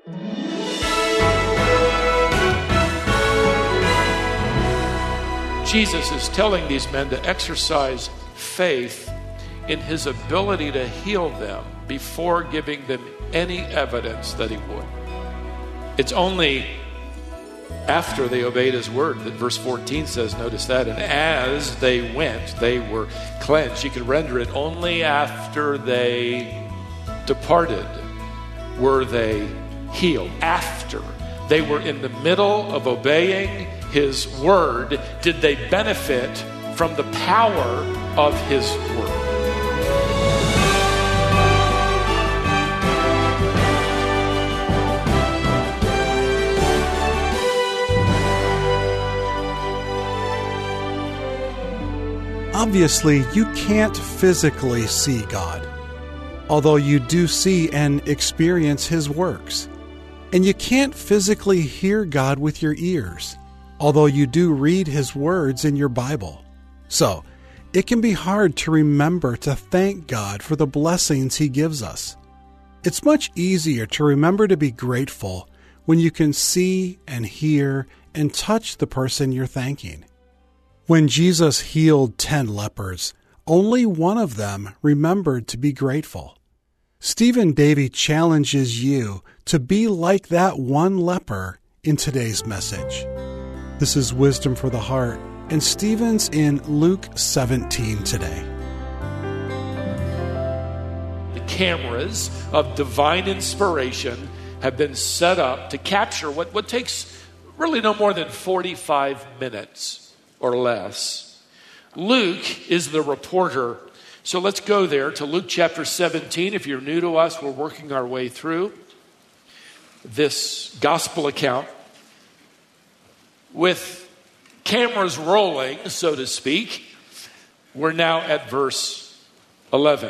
Jesus is telling these men to exercise faith in his ability to heal them before giving them any evidence that he would. It's only after they obeyed his word that verse 14 says, notice that, and as they went, they were cleansed. You can render it, only after they departed were they healed. After they were in the middle of obeying his word, did they benefit from the power of his word. Obviously, you can't physically see God, although you do see and experience his works. And you can't physically hear God with your ears, although you do read his words in your Bible. So, it can be hard to remember to thank God for the blessings he gives us. It's much easier to remember to be grateful when you can see and hear and touch the person you're thanking. When Jesus healed 10 lepers, only one of them remembered to be grateful. Stephen Davey challenges you to be like that one leper in today's message. This is Wisdom for the Heart, and Stephen's in Luke 17 today. The cameras of divine inspiration have been set up to capture what takes really no more than 45 minutes or less. Luke is the reporter. So let's go there to Luke chapter 17. If you're new to us, we're working our way through this gospel account with cameras rolling, so to speak. We're now at verse 11.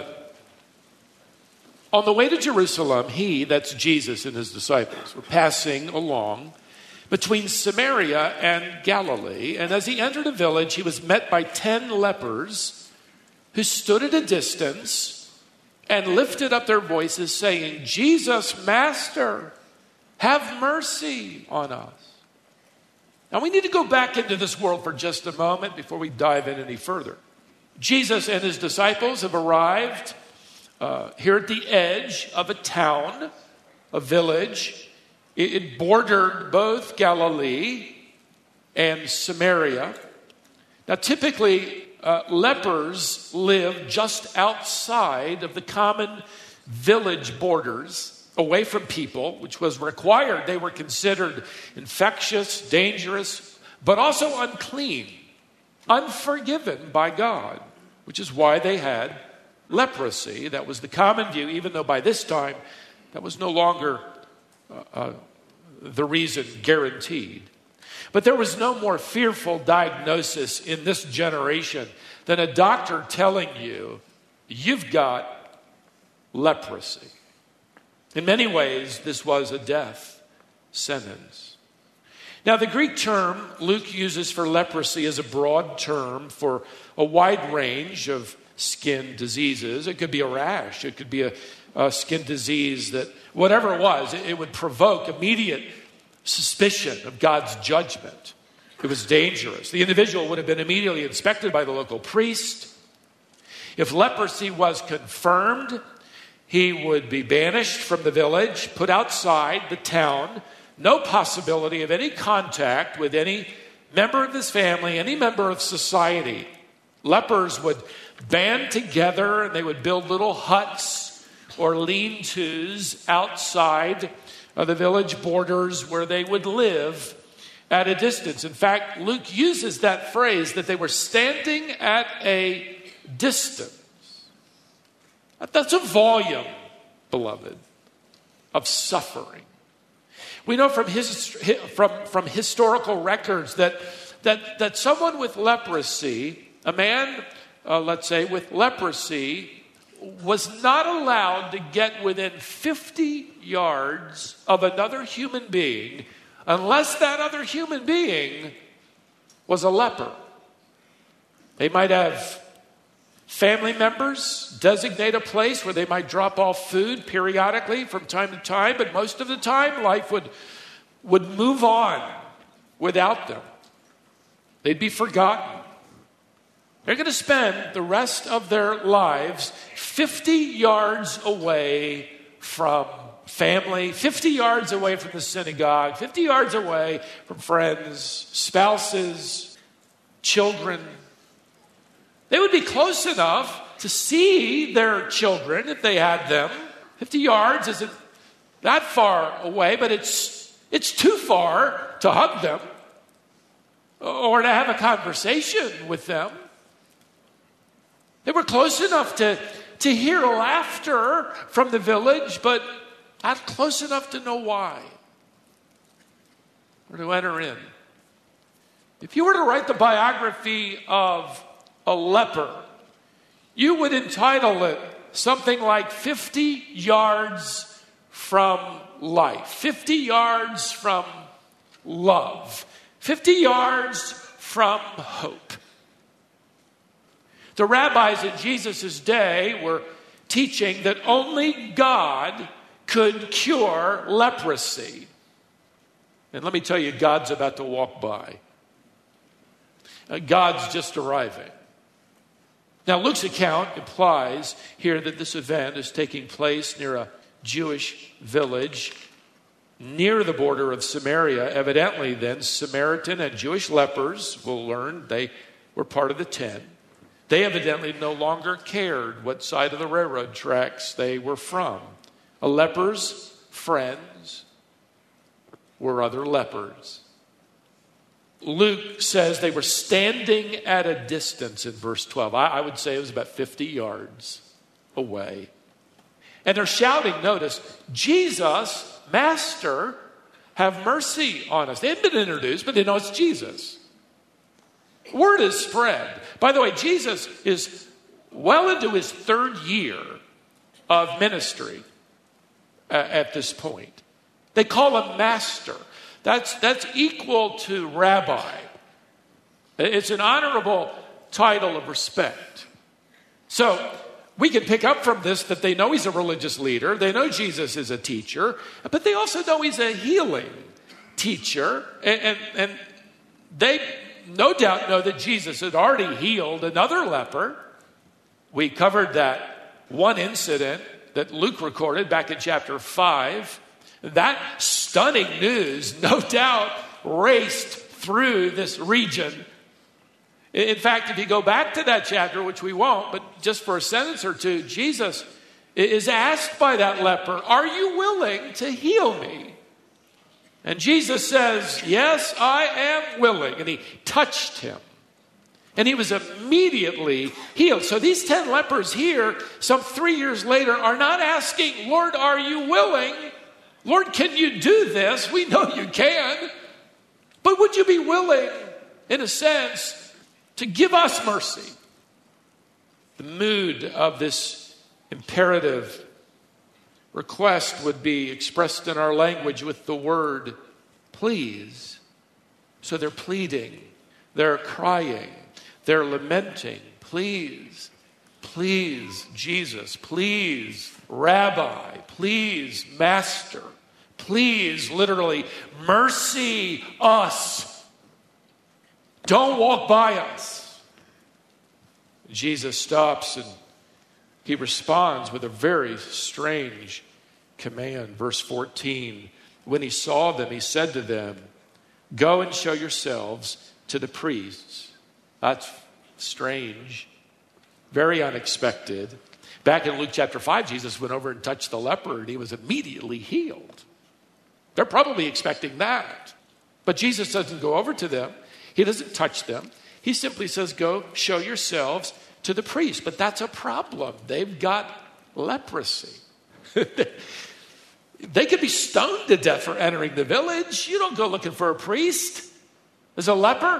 On the way to Jerusalem, he, that's Jesus and his disciples, were passing along between Samaria and Galilee. And as he entered a village, he was met by 10 lepers who stood at a distance and lifted up their voices, saying, Jesus, Master, have mercy on us. Now we need to go back into this world for just a moment before we dive in any further. Jesus and his disciples have arrived here at the edge of a town, a village. It bordered both Galilee and Samaria. Now typically, lepers live just outside of the common village borders, away from people, which was required. They were considered infectious, dangerous, but also unclean, unforgiven by God, which is why they had leprosy. That was the common view, even though by this time that was no longer the reason guaranteed. But there was no more fearful diagnosis in this generation than a doctor telling you, you've got leprosy. In many ways, this was a death sentence. Now, the Greek term Luke uses for leprosy is a broad term for a wide range of skin diseases. It could be a rash. It could be a skin disease that, whatever it was, it would provoke immediate suspicion of God's judgment. It was dangerous. The individual would have been immediately inspected by the local priest. If leprosy was confirmed, he would be banished from the village, put outside the town, no possibility of any contact with any member of his family, any member of society. Lepers would band together and they would build little huts or lean-tos outside of the village borders where they would live at a distance. In fact, Luke uses that phrase that they were standing at a distance. That's a volume, beloved, of suffering. We know from historical records that someone with leprosy, a man, let's say, with leprosy, was not allowed to get within 50 yards of another human being unless that other human being was a leper. They might have Family members designate a place where they might drop off food periodically from time to time, but most of the time life would move on without them. They'd be forgotten. They're going to spend the rest of their lives 50 yards away from family, 50 yards away from the synagogue, 50 yards away from friends, spouses, children. They would be close enough to see their children if they had them. 50 yards isn't that far away, but it's too far to hug them or to have a conversation with them. They were close enough to hear laughter from the village, but not close enough to know why or to enter in. If you were to write the biography of a leper, you would entitle it something like 50 yards from life, 50 yards from love, 50 yards from hope. The rabbis in Jesus' day were teaching that only God could cure leprosy. And let me tell you, God's about to walk by. God's just arriving. Now, Luke's account implies here that this event is taking place near a Jewish village near the border of Samaria. Evidently, then, Samaritan and Jewish lepers, we'll learn, they were part of the 10. They evidently no longer cared what side of the railroad tracks they were from. A leper's friends were other lepers. Luke says they were standing at a distance in verse 12. I would say it was about 50 yards away. And they're shouting, notice, Jesus, Master, have mercy on us. They hadn't been introduced, but they know it's Jesus. Word is spread. By the way, Jesus is well into his third year of ministry at this point. They call him Master. That's equal to rabbi. It's an honorable title of respect. So we can pick up from this that they know he's a religious leader. They know Jesus is a teacher. But they also know he's a healing teacher. And they no doubt know that Jesus had already healed another leper. We covered that one incident that Luke recorded back in chapter 5. That stunning news, no doubt, raced through this region. In fact, if you go back to that chapter, which we won't, but just for a sentence or two, Jesus is asked by that leper, "Are you willing to heal me?" And Jesus says, "Yes, I am willing." And he touched him. And he was immediately healed. So these 10 lepers here, some 3 years later, are not asking, "Lord, are you willing? Lord, can you do this? We know you can. But would you be willing, in a sense, to give us mercy?" The mood of this imperative request would be expressed in our language with the word please. So they're pleading, they're crying, they're lamenting. Please, please, Jesus, please, Rabbi, please, Master, please, literally, mercy us. Don't walk by us. Jesus stops and he responds with a very strange command. Verse 14, when he saw them, he said to them, "Go and show yourselves to the priests." That's strange, very unexpected. Back in Luke chapter 5, Jesus went over and touched the leper and he was immediately healed. They're probably expecting that. But Jesus doesn't go over to them. He doesn't touch them. He simply says, "Go show yourselves to the priest." But that's a problem. They've got leprosy. They could be stoned to death for entering the village. You don't go looking for a priest as a leper.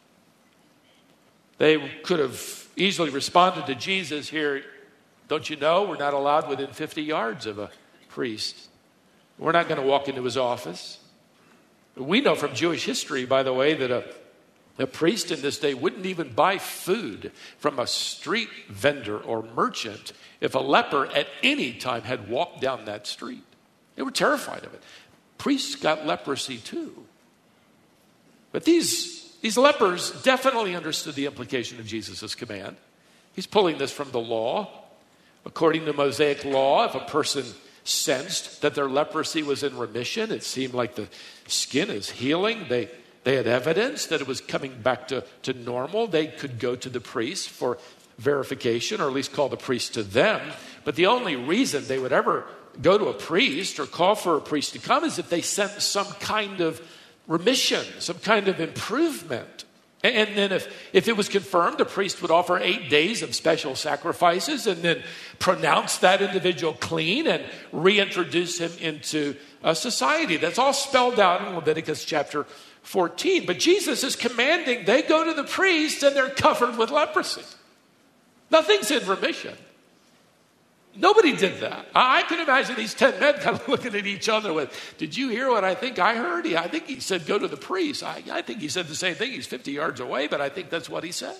They could have easily responded to Jesus here, "Don't you know we're not allowed within 50 yards of a priest? We're not going to walk into his office." We know from Jewish history, by the way, that a A priest in this day wouldn't even buy food from a street vendor or merchant if a leper at any time had walked down that street. They were terrified of it. Priests got leprosy too. But these lepers definitely understood the implication of Jesus' command. He's pulling this from the law. According to Mosaic law, if a person sensed that their leprosy was in remission, it seemed like the skin is healing, they had evidence that it was coming back to normal, they could go to the priest for verification, or at least call the priest to them. But the only reason they would ever go to a priest or call for a priest to come is if they sensed some kind of remission, some kind of improvement. And then if it was confirmed, the priest would offer 8 days of special sacrifices and then pronounce that individual clean and reintroduce him into society. That's all spelled out in Leviticus chapter 14. But Jesus is commanding they go to the priest and they're covered with leprosy. Nothing's in remission. Nobody did that. I can imagine these 10 men kind of looking at each other with, did you hear what I think I heard? I think he said go to the priest. I think he said the same thing. He's 50 yards away, but I think that's what he said.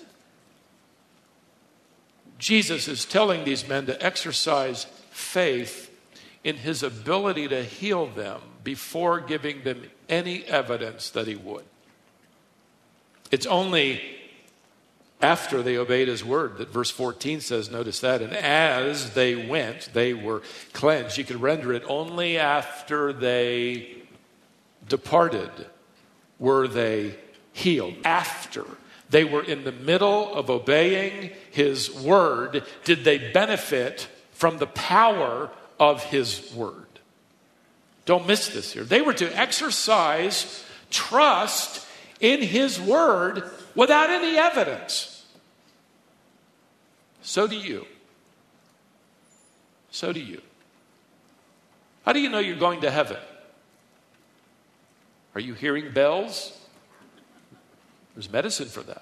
Jesus is telling these men to exercise faith in his ability to heal them before giving them any evidence that he would. It's only after they obeyed his word that verse 14 says, notice that, and as they went, they were cleansed. You could render it only after they departed were they healed. After they were in the middle of obeying his word, did they benefit from the power of his word. Don't miss this here. They were to exercise trust in his word without any evidence. So do you. So do you. How do you know you're going to heaven? Are you hearing bells? There's medicine for that.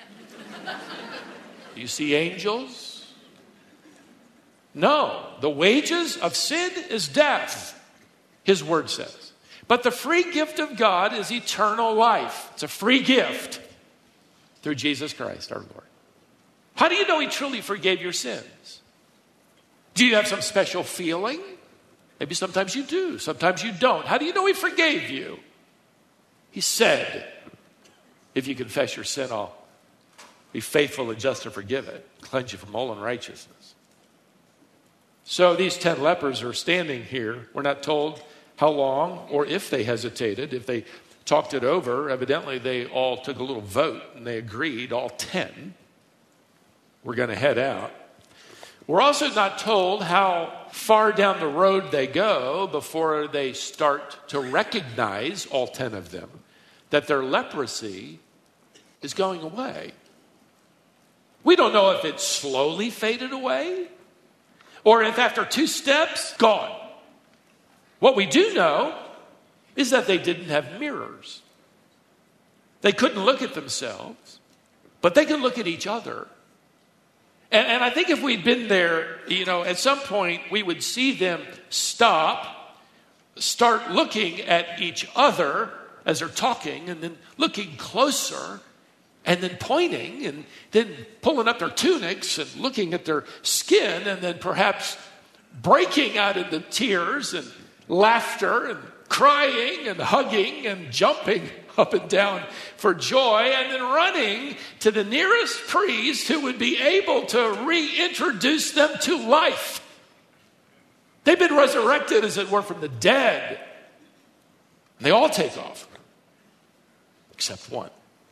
Do you see angels? No. The wages of sin is death, his word says. But the free gift of God is eternal life. It's a free gift through Jesus Christ our Lord. How do you know he truly forgave your sins? Do you have some special feeling? Maybe sometimes you do, sometimes you don't. How do you know he forgave you? He said, if you confess your sin, I'll be faithful and just to forgive it, cleanse you from all unrighteousness. So these 10 lepers are standing here. We're not told how long or if they hesitated. If they talked it over, evidently they all took a little vote and they agreed, all 10. We're going to head out. We're also not told how far down the road they go before they start to recognize, all 10 of them, that their leprosy is going away. We don't know if it slowly faded away or if after 2 steps, gone. What we do know is that they didn't have mirrors. They couldn't look at themselves, but they could look at each other. And I think if we'd been there, at some point we would see them stop, start looking at each other as they're talking, and then looking closer, and then pointing, and then pulling up their tunics and looking at their skin, and then perhaps breaking out into tears and laughter and crying and hugging and jumping up and down for joy, and then running to the nearest priest who would be able to reintroduce them to life. They've been resurrected, as it were, from the dead. And they all take off, except one.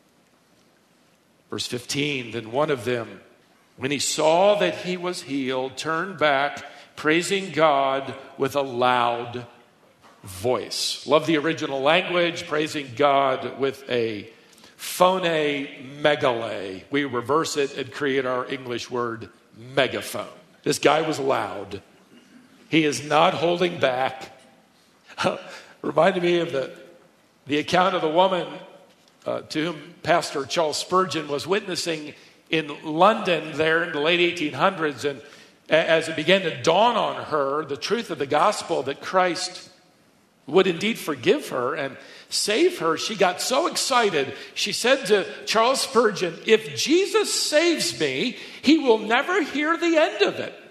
Verse 15, then one of them, when he saw that he was healed, turned back, praising God with a loud voice. Love the original language, praising God with a phone megale. We reverse it and create our English word megaphone. This guy was loud. He is not holding back. Reminded me of the account of the woman to whom Pastor Charles Spurgeon was witnessing in London there in the late 1800s. And as it began to dawn on her, the truth of the gospel that Christ would indeed forgive her and save her, she got so excited, she said to Charles Spurgeon, "If Jesus saves me, he will never hear the end of it."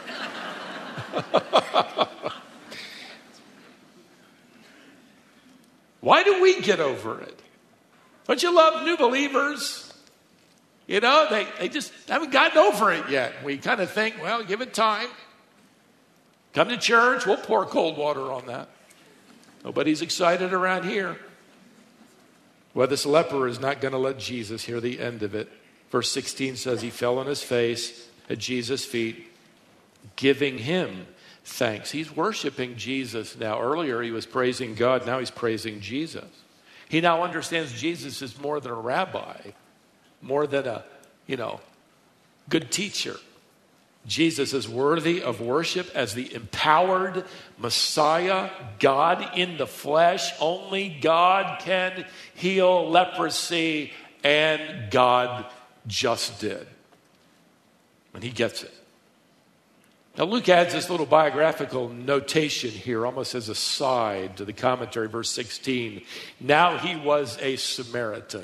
Why do we get over it? Don't you love new believers? You know, they just haven't gotten over it yet. We kind of think, well, give it time. Come to church, we'll pour cold water on that. Nobody's excited around here. Well, this leper is not going to let Jesus hear the end of it. Verse 16 says he fell on his face at Jesus' feet, giving him thanks. He's worshiping Jesus now. Earlier he was praising God. Now he's praising Jesus. He now understands Jesus is more than a rabbi, more than a, good teacher. Jesus is worthy of worship as the empowered Messiah, God in the flesh. Only God can heal leprosy, and God just did. And he gets it. Now Luke adds this little biographical notation here, almost as a side to the commentary, verse 16. Now he was a Samaritan.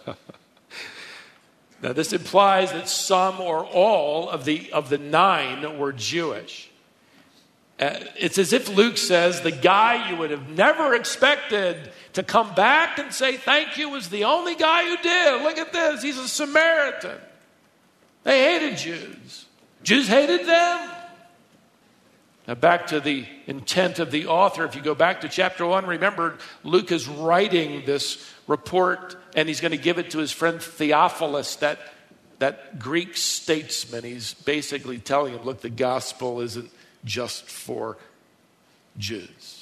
Now this implies that some or all of the 9 were Jewish. It's as if Luke says the guy you would have never expected to come back and say thank you was the only guy who did. Look at this, he's a Samaritan. They hated Jews. Jews hated them. Now back to the intent of the author. If you go back to chapter 1, remember Luke is writing this report and he's going to give it to his friend Theophilus, that Greek statesman. He's basically telling him, look, the gospel isn't just for Jews.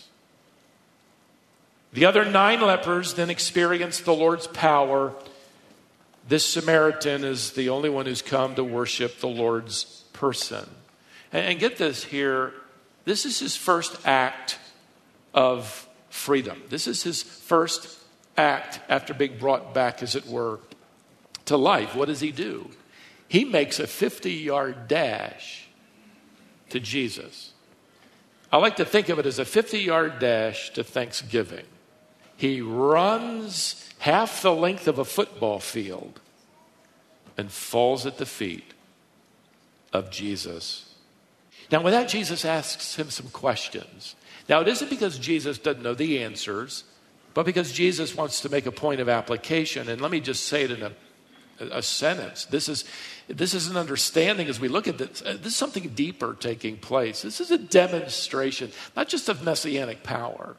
The other 9 lepers then experienced the Lord's power. This Samaritan is the only one who's come to worship the Lord's person. And get this here. This is his first act of freedom. This is his first act after being brought back, as it were, to life. What does he do? He makes a 50-yard dash to Jesus. I like to think of it as a 50-yard dash to Thanksgiving. He runs half the length of a football field and falls at the feet of Jesus. Now, with that, Jesus asks him some questions. Now, it isn't because Jesus doesn't know the answers, but because Jesus wants to make a point of application. And let me just say it in a sentence. This is an understanding as we look at this. This is something deeper taking place. This is a demonstration, not just of messianic power,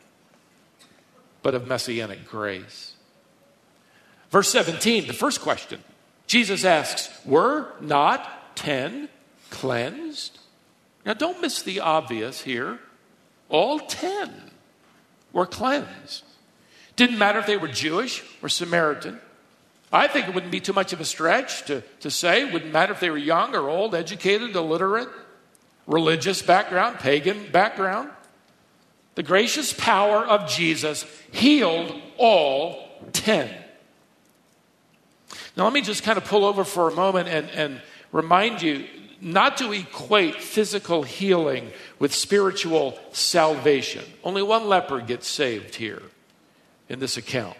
but of messianic grace. Verse 17, the first question. Jesus asks, were not 10 cleansed? Now, don't miss the obvious here. All 10 were cleansed. Didn't matter if they were Jewish or Samaritan. I think it wouldn't be too much of a stretch to say. It wouldn't matter if they were young or old, educated, illiterate, religious background, pagan background. The gracious power of Jesus healed all 10. Now, let me just kind of pull over for a moment and remind you not to equate physical healing with spiritual salvation. Only one leper gets saved here in this account.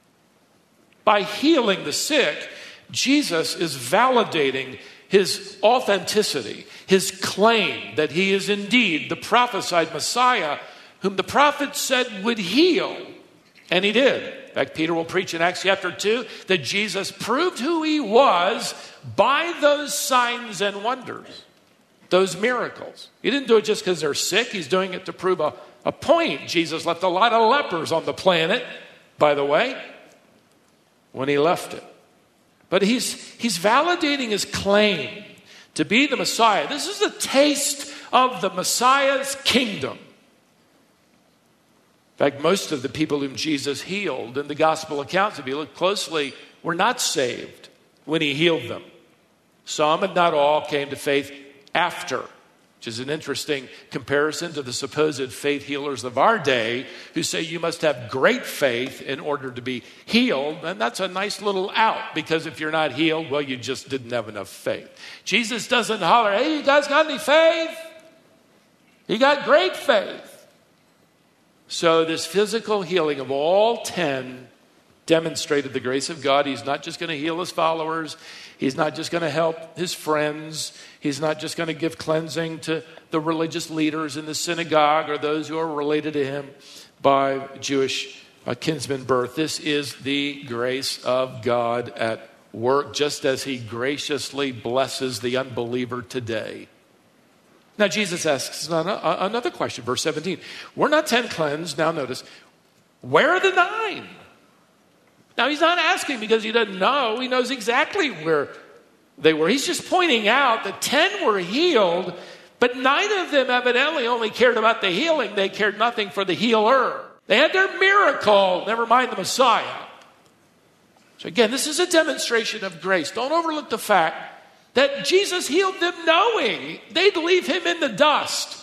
By healing the sick, Jesus is validating his authenticity, his claim that he is indeed the prophesied Messiah whom the prophet said would heal. And he did. In fact, Peter will preach in Acts chapter 2 that Jesus proved who he was by those signs and wonders, those miracles. He didn't do it just because they're sick. He's doing it to prove a point. Jesus left a lot of lepers on the planet, by the way, when he left it. But he's validating his claim to be the Messiah. This is a taste of the Messiah's kingdom. In fact, most of the people whom Jesus healed in the gospel accounts, if you look closely, were not saved when he healed them. Some, and not all, came to faith after, which is an interesting comparison to the supposed faith healers of our day who say you must have great faith in order to be healed. And that's a nice little out, because if you're not healed, well, you just didn't have enough faith. Jesus doesn't holler, hey, you guys got any faith? You got great faith. So this physical healing of all 10 demonstrated the grace of God. He's not just going to heal his followers. He's not just going to help his friends. He's not just going to give cleansing to the religious leaders in the synagogue or those who are related to him by Jewish kinsman birth. This is the grace of God at work, just as he graciously blesses the unbeliever today. Now, Jesus asks another question, verse 17. We're not 10 cleansed. Now, notice, where are the 9? Now, he's not asking because he doesn't know. He knows exactly where they were. He's just pointing out that 10 were healed, but 9 of them evidently only cared about the healing. They cared nothing for the healer. They had their miracle, never mind the Messiah. So again, this is a demonstration of grace. Don't overlook the fact that Jesus healed them knowing they'd leave him in the dust.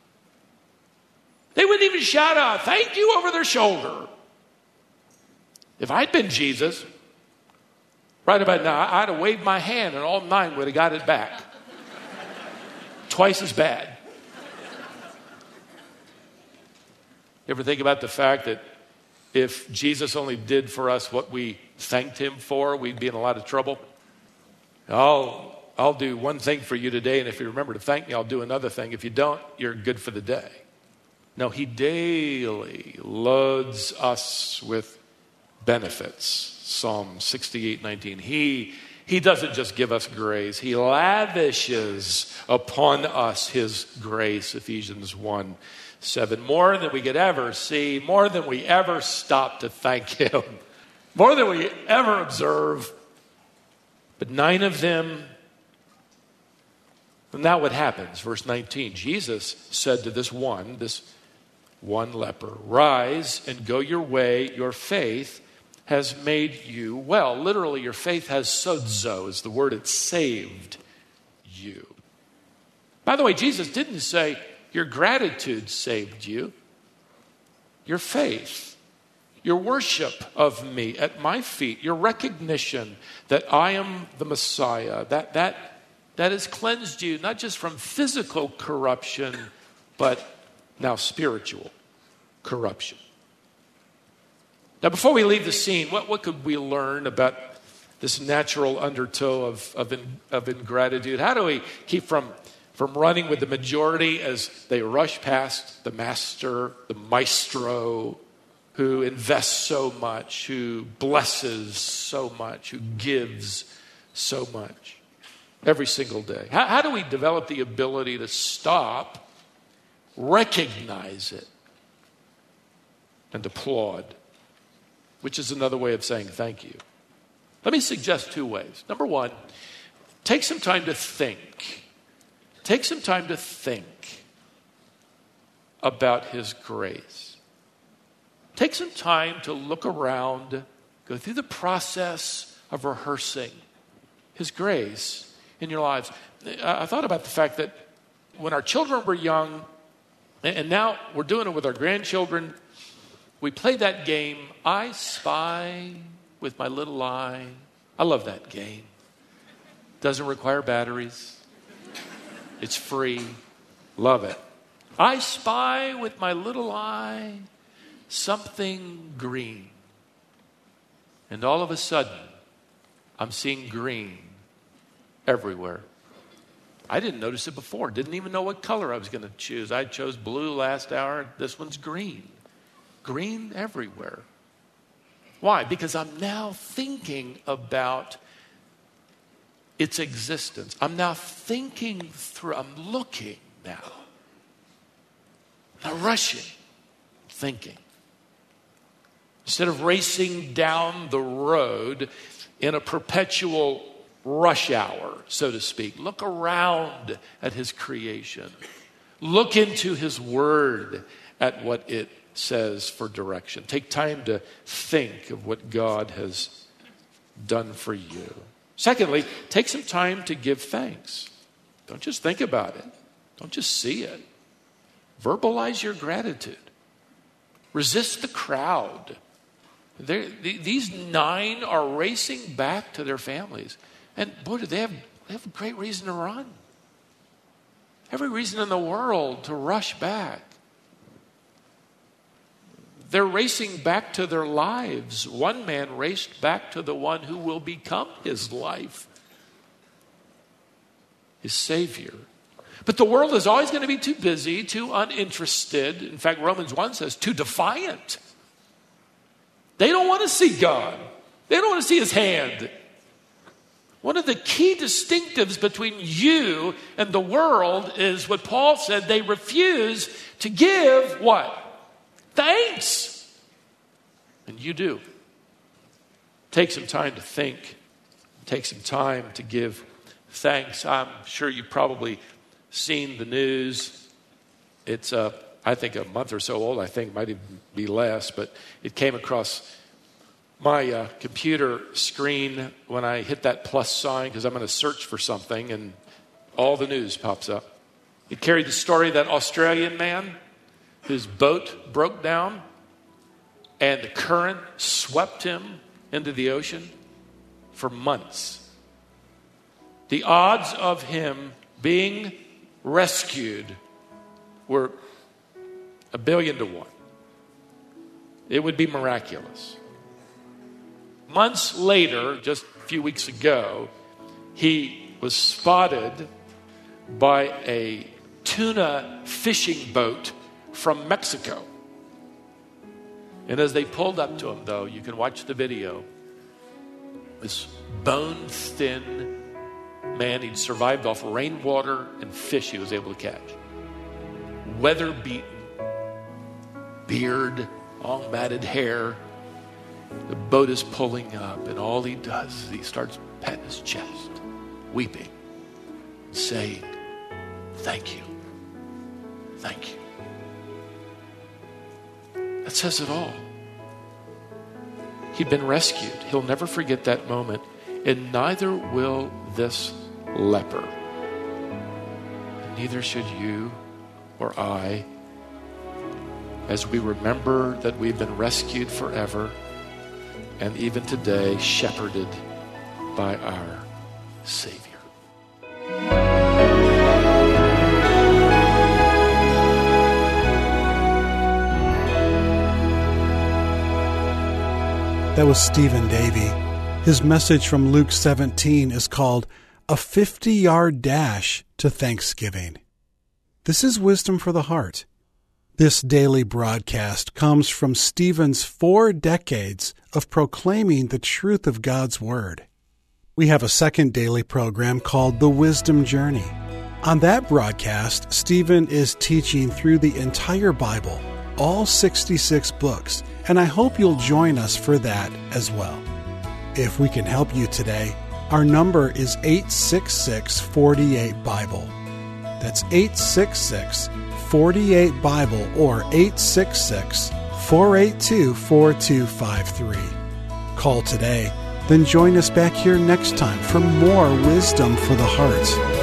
They wouldn't even shout out, thank you, over their shoulder. If I'd been Jesus, right about now, I'd have waved my hand and all 9 would have got it back. Twice as bad. You ever think about the fact that if Jesus only did for us what we thanked him for, we'd be in a lot of trouble? I'll do one thing for you today, and if you remember to thank me, I'll do another thing. If you don't, you're good for the day. No, he daily loads us with benefits. Psalm 68:19. He doesn't just give us grace. He lavishes upon us his grace. Ephesians 1:7. More than we could ever see, more than we ever stop to thank him, more than we ever observe. But 9 of them. And now what happens? Verse 19. Jesus said to this one leper, rise and go your way. Your faith has made you well. Literally, your faith has sozo is the word. It saved you. By the way, Jesus didn't say your gratitude saved you. Your faith, your worship of me at my feet, your recognition that I am the Messiah, that has cleansed you not just from physical corruption, but now spiritual corruption. Now, before we leave the scene, what could we learn about this natural undertow of ingratitude? How do we keep from running with the majority as they rush past the master, the maestro, who invests so much, who blesses so much, who gives so much every single day? How do we develop the ability to stop, recognize it, and applaud? Which is another way of saying thank you. Let me suggest 2 ways. Number 1, take some time to think. Take some time to think about his grace. Take some time to look around, go through the process of rehearsing his grace in your lives. I thought about the fact that when our children were young, and now we're doing it with our grandchildren, we play that game, I Spy with My Little Eye. I love that game. Doesn't require batteries. It's free. Love it. I spy with my little eye something green. And all of a sudden, I'm seeing green everywhere. I didn't notice it before. Didn't even know what color I was going to choose. I chose blue last hour. This one's green. Green everywhere. Why? Because I'm now thinking about its existence. I'm now thinking through, I'm looking now. Not rushing, thinking. Instead of racing down the road in a perpetual rush hour, so to speak, look around at his creation. Look into his word at what it says for direction. Take time to think of what God has done for you. Secondly, take some time to give thanks. Don't just think about it. Don't just see it. Verbalize your gratitude. Resist the crowd. These 9 are racing back to their families. And boy, do they have a great reason to run. Every reason in the world to rush back. They're racing back to their lives. One man raced back to the one who will become his life, his Savior. But the world is always going to be too busy, too uninterested. In fact, Romans 1 says, too defiant. They don't want to see God. They don't want to see his hand. One of the key distinctives between you and the world is what Paul said, they refuse to give what? Thanks. And you do. Take some time to think. Take some time to give thanks. I'm sure you've probably seen the news. It's, I think, a month or so old. I think it might even be less. But it came across my computer screen when I hit that plus sign because I'm going to search for something and all the news pops up. It carried the story of that Australian man whose boat broke down and the current swept him into the ocean for months. The odds of him being rescued were 1 billion to 1. It would be miraculous. Months later, just a few weeks ago, he was spotted by a tuna fishing boat from Mexico. And as they pulled up to him, though, you can watch the video, this bone-thin man, he'd survived off rainwater and fish he was able to catch. Weather-beaten, beard, long matted hair. The boat is pulling up, and all he does is he starts patting his chest, weeping, saying, "Thank you. Thank you." That says it all. He'd been rescued. He'll never forget that moment, and neither will this leper. And neither should you or I, as we remember that we've been rescued forever, and even today, shepherded by our Savior. That was Stephen Davey. His message from Luke 17 is called A 50-Yard Dash to Thanksgiving. This is Wisdom for the Heart. This daily broadcast comes from Stephen's 4 decades of proclaiming the truth of God's Word. We have a second daily program called The Wisdom Journey. On that broadcast, Stephen is teaching through the entire Bible, all 66 books, and I hope you'll join us for that as well. If we can help you today, our number is 866-48-BIBLE. That's 866-48-BIBLE or 866-482-4253. Call today, then join us back here next time for more Wisdom for the Heart.